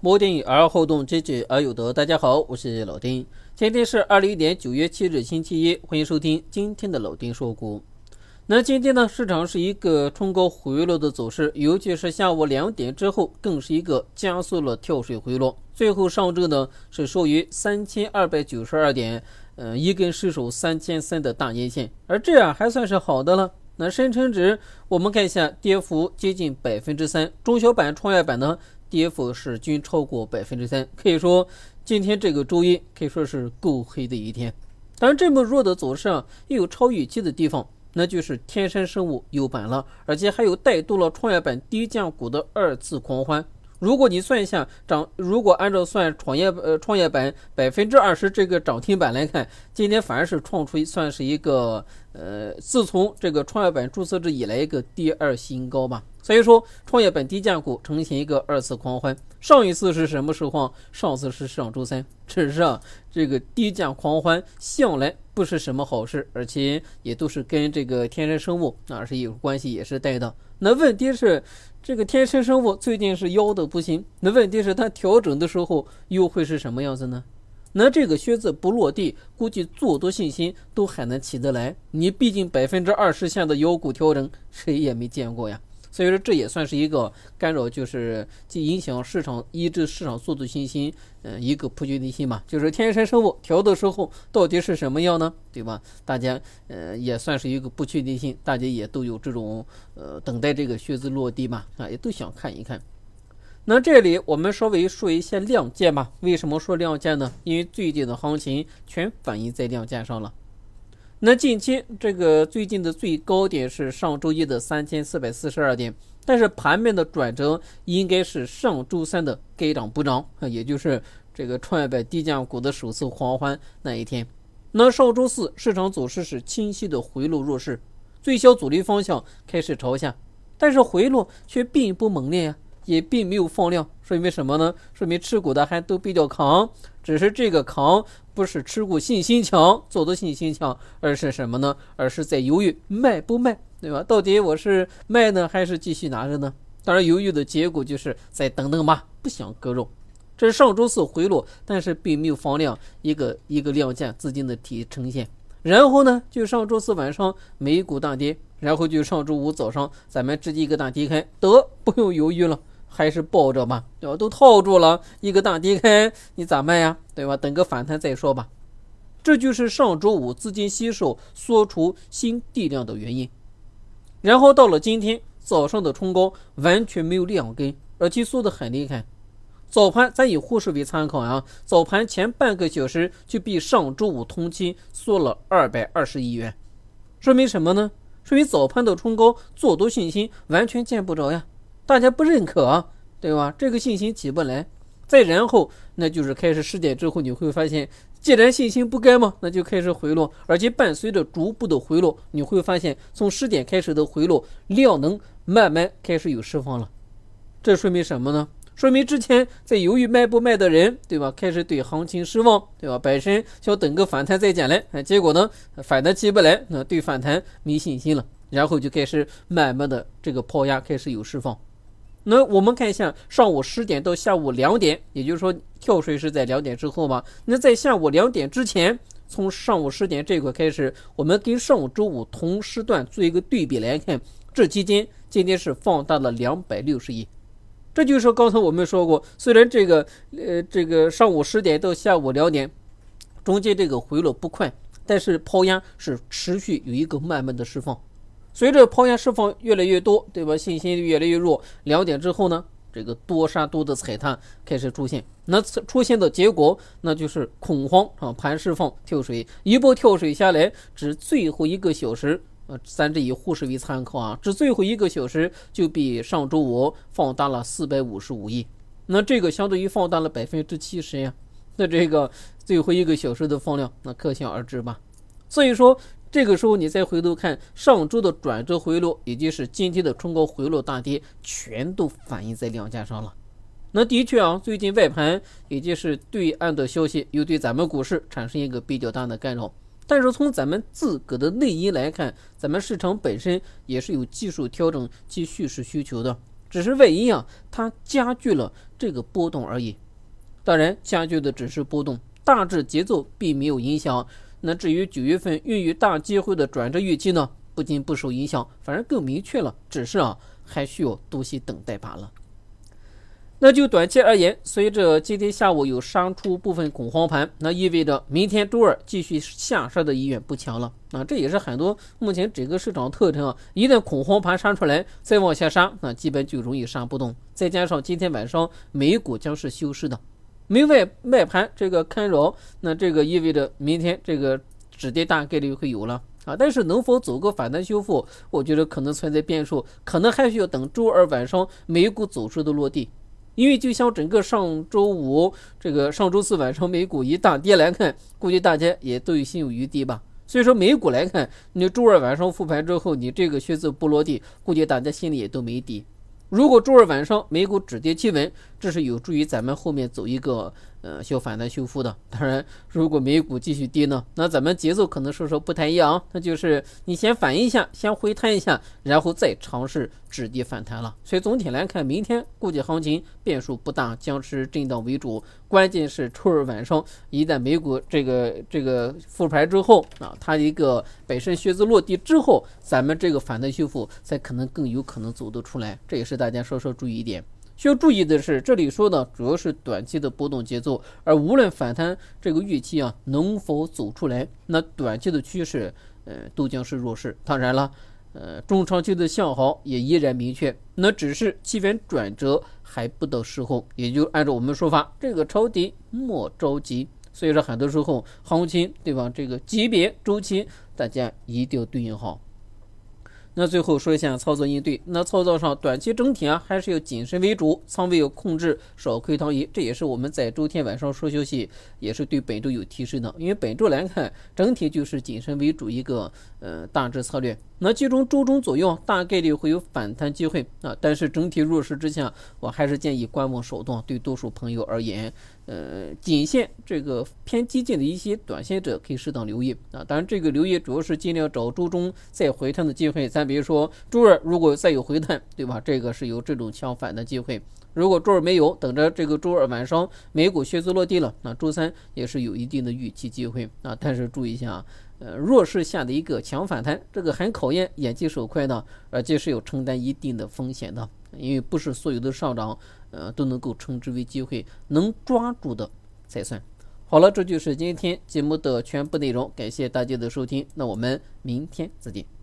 摩定而后动，知止而有得。大家好，我是老丁。今天是2021年9月7日，星期一，欢迎收听今天的老丁说股。那今天呢，市场是一个冲高回落的走势，尤其是下午2点之后，更是一个加速了跳水回落。最后上证呢是收于3292点，一根失守3300的大阴线，而这样还算是好的了。那深成指我们看一下，跌幅接近3%，中小板、创业板呢跌幅是均超过3%，可以说今天这个周一可以说是够黑的一天。当然这么弱的走势也有超预期的地方，那就是天山生物有板了，而且还有带动了创业板低价股的2次狂欢。如果你算一下如果按照算创业板20%这个涨停板来看，今天反而是创出算是一个自从这个创业板注册制以来一个第2新高吧。所以说创业板低价股呈现一个2次狂欢。上一次是什么时候？上次是上周三。只是这个低价狂欢向来不是什么好事，而且也都是跟这个天山生物是有关系，也是带的。那问题是这个天山生物最近是妖的不行，那问题是它调整的时候又会是什么样子呢？那这个靴子不落地，估计做多信心都还能起得来。你毕竟20%下的妖股调整谁也没见过呀。所以说这也算是一个干扰，就是既影响市场抑制市场做多信心，一个不确定性嘛。就是天山生物调的时候到底是什么样呢？对吧？大家也算是一个不确定性，大家也都有这种等待这个靴子落地嘛，也都想看一看。那这里我们稍微说一下量价吧。为什么说量价呢？因为最近的行情全反映在量价上了。那近期这个最近的最高点是上周一的3442点，但是盘面的转折应该是上周三的该涨不涨，也就是这个创业板低价股的首次狂欢那一天。那上周四市场走势是清晰的回落弱势，最小阻力方向开始朝下，但是回落却并不猛烈也并没有放量，说明什么呢？说明持股的还都比较扛，只是这个扛不是持股信心强，做多信心强，而是什么呢？而是在犹豫卖不卖，对吧？到底我是卖呢，还是继续拿着呢？当然犹豫的结果就是再等等吧，不想割肉。这是上周四回落，但是并没有放量，一个量价资金的呈现。然后呢，就上周四晚上美股大跌，然后就上周五早上咱们直接一个大低开，不用犹豫了，还是抱着吧，对吧？都套住了，一个大低开，你咋卖呀？对吧？等个反弹再说吧。这就是上周五资金吸收缩出新地量的原因。然后到了今天早上的冲高完全没有量根，而且缩得很厉害。早盘咱以沪市为参考早盘前半个小时就比上周五同期缩了220亿元，说明什么呢？说明早盘的冲高做多信心完全见不着呀，大家不认可对吧？这个信心起不来。再然后那就是开始10点之后，你会发现既然信心不该嘛，那就开始回落，而且伴随着逐步的回落，你会发现从10点开始的回落量能慢慢开始有释放了。这说明什么呢？说明之前在犹豫卖不卖的人，对吧？开始对行情失望，对吧？本身想等个反弹再捡来，结果呢反弹起不来，那对反弹没信心了，然后就开始慢慢的这个抛压开始有释放。那我们看一下上午10点到下午2点，也就是说跳水是在2点之后嘛。那在下午2点之前，从上午10点这块开始，我们跟上周五同时段做一个对比来看，这期间今天是放大了260亿。这就是刚才我们说过，虽然这个上午10点到下午2点中间这个回落不快，但是抛压是持续有一个慢慢的释放。随着抛压释放越来越多，对吧？信心越来越弱，2点之后呢，这个多杀多的踩踏开始出现。那出现的结果那就是恐慌盘释放跳水，一波跳水下来，只最后1个小时咱这以沪市为参考只最后1个小时就比上周五放大了455亿，那这个相对于放大了70%呀。那这个最后1个小时的放量，那可想而知吧。所以说这个时候你再回头看上周的转折回落，以及是今天的冲高回落大跌，全都反映在量价上了。那的确最近外盘也就是对岸的消息又对咱们股市产生一个比较大的干扰。但是从咱们自个的内因来看，咱们市场本身也是有技术调整及蓄势需求的。 只是外因它加剧了这个波动而已。当然，加剧的只是波动，大致节奏并没有影响。那至于9月份孕育大机会的转折预期呢，不仅不受影响，反而更明确了，只是还需要多些等待罢了。那就短期而言，随着今天下午有杀出部分恐慌盘，那意味着明天周二继续下杀的意愿不强了。这也是很多目前整个市场特征一旦恐慌盘杀出来，再往下杀，那基本就容易杀不动。再加上今天晚上美股将是休市的，没外盘这个干扰，那这个意味着明天这个止跌大概率会有了。但是能否走个反弹修复，我觉得可能存在变数，可能还需要等周二晚上美股走势的落地。因为就像整个上周四晚上美股一大跌来看，估计大家也都有心有余悸吧。所以说美股来看，你周二晚上复盘之后，你这个靴子不落地，估计大家心里也都没底。如果周二晚上美股止跌企稳，这是有助于咱们后面走一个小反弹修复的。当然，如果美股继续跌呢，那咱们节奏可能说不太一样，那就是你先反一下，先回弹一下，然后再尝试止跌反弹了。所以总体来看，明天估计行情变数不大，将是震荡为主。关键是周二晚上一旦美股这个复牌之后它一个本身靴子落地之后，咱们这个反弹修复才更有可能走得出来。这也是大家稍稍注意一点。需要注意的是，这里说的主要是短期的波动节奏，而无论反弹这个预期能否走出来，那短期的趋势都将是弱势。当然了，中长期的向好也依然明确，那只是气氛转折还不到时候，也就按照我们说法，这个抄底莫着急。所以说很多时候行情对吧，这个级别周期大家一定要对应好。那最后说一下操作应对，那操作上短期整体还是要谨慎为主，仓位要控制，少亏当赢。这也是我们在周天晚上说休息，也是对本周有提示的。因为本周来看，整体就是谨慎为主一个大致策略。那其中周中左右大概率会有反弹机会但是整体弱势之下，我还是建议观望手段。对多数朋友而言，仅限这个偏激进的一些短线者可以适当留意当然这个留意主要是尽量找周中再回弹的机会。咱比如说周二如果再有回弹，对吧？这个是有这种强反的机会。如果周二没有，等着这个周二晚上美股靴子落地了，那周三也是有一定的预期机会但是注意一下弱势下的一个强反弹，这个很考验眼疾手快的，而且是有承担一定的风险的。因为不是所有的上涨都能够称之为机会，能抓住的才算。好了，这就是今天节目的全部内容，感谢大家的收听，那我们明天再见。